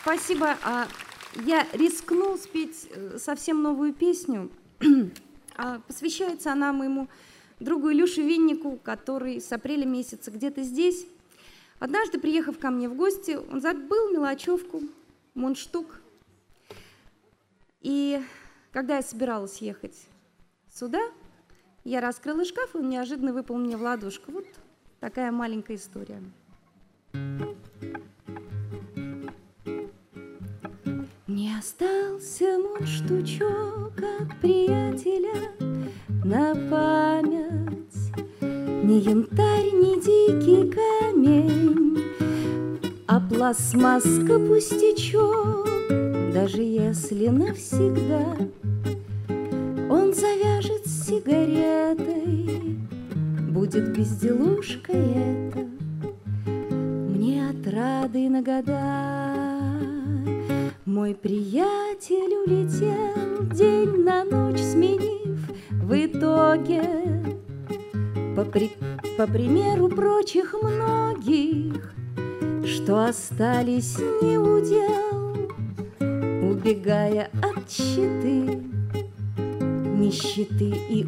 Спасибо. Я рискну спеть совсем новую песню. Посвящается она моему другу Илюше Виннику, который с апреля месяца где-то здесь. Однажды, приехав ко мне в гости, он забыл мелочевку, мундштук. И когда я собиралась ехать сюда, я раскрыла шкаф, и он неожиданно выпал мне в ладошку. Вот такая маленькая история. Не остался мундштучок от приятеля на память, ни янтарь, ни дикий камень, а пластмасска пустячок. Даже если навсегда он завяжет с сигаретой, будет безделушка эта мне отрады на года. Мой приятель улетел, день на ночь сменив, в итоге, по примеру прочих многих, что остались не удел, убегая от щиты, нищеты и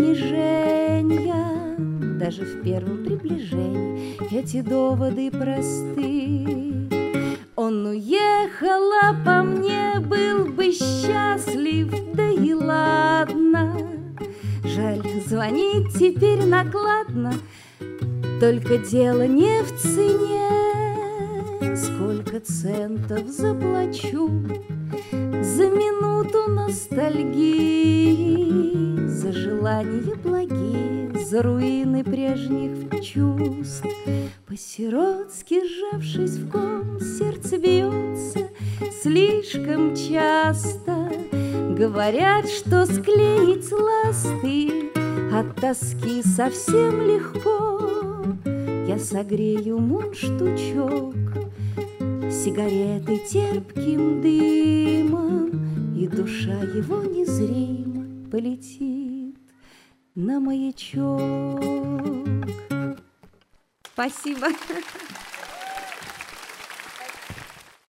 унижения. Даже в первом приближении эти доводы просты. Он уехал, а по мне был бы счастлив, да и ладно. Жаль, звонить теперь накладно, только дело не в цене. Сколько центов заплачу за минуту ностальгии, за желания благие, за руины прежних чувств. По-сиротски сжавшись в ком, сердце бьется слишком часто. Говорят, что склеить ласты от тоски совсем легко. Я согрею мундштучок сигареты терпким дымом, и душа его незримо полетит на маячок. Спасибо.